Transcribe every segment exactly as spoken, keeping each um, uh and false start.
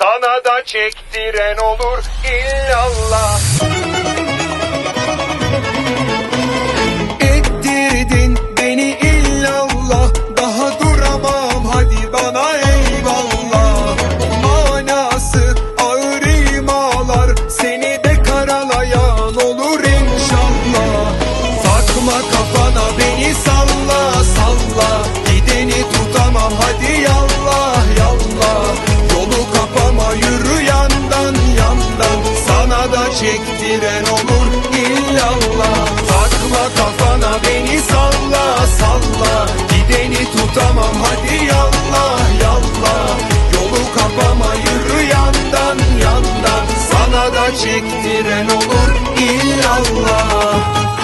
sana da çektiren olur illallah. Ettirdin beni illallah, daha duramam hadi bana eyvallah. Manası ağır imalar, seni de karalayan olur inşallah. Takma kafana beni salla salla, gideni tutamam hadi yallah yallah. Yolu kapama yürü yandan yandan, sana da çektiren olur illallah. Takma kafana beni salla salla, gideni tutamam hadi yallah yallah. Yolu kapama yürü yandan yandan, sana da çektiren olur illallah.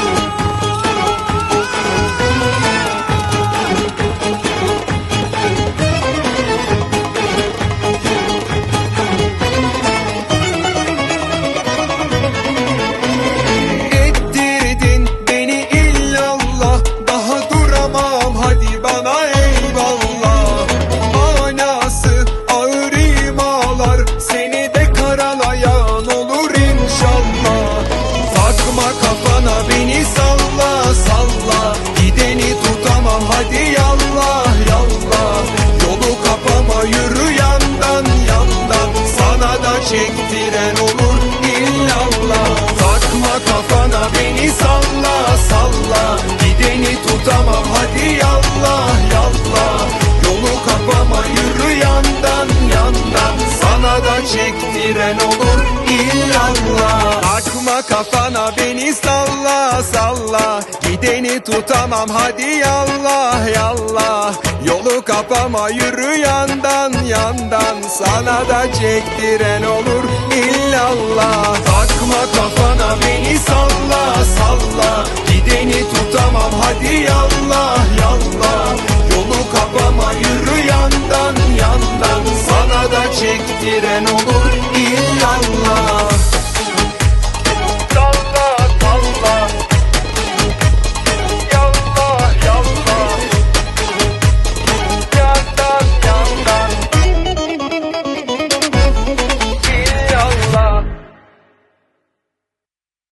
Beni salla salla, gideni tutamam hadi yallah yallah. Yolu kapama yürü yandan yandan, sana da çektiren olur illallah. Takma kafana beni salla salla, gideni tutamam hadi yallah yallah. Yolu kapama yürü yandan yandan, sana da çektiren olur illallah. Takma kafana beni salla salla, gideni tutamam hadi yallah yallah. Yolu kapama yürü yandan yandan, sana da çektiren olur illallah. Takma kafana beni salla salla,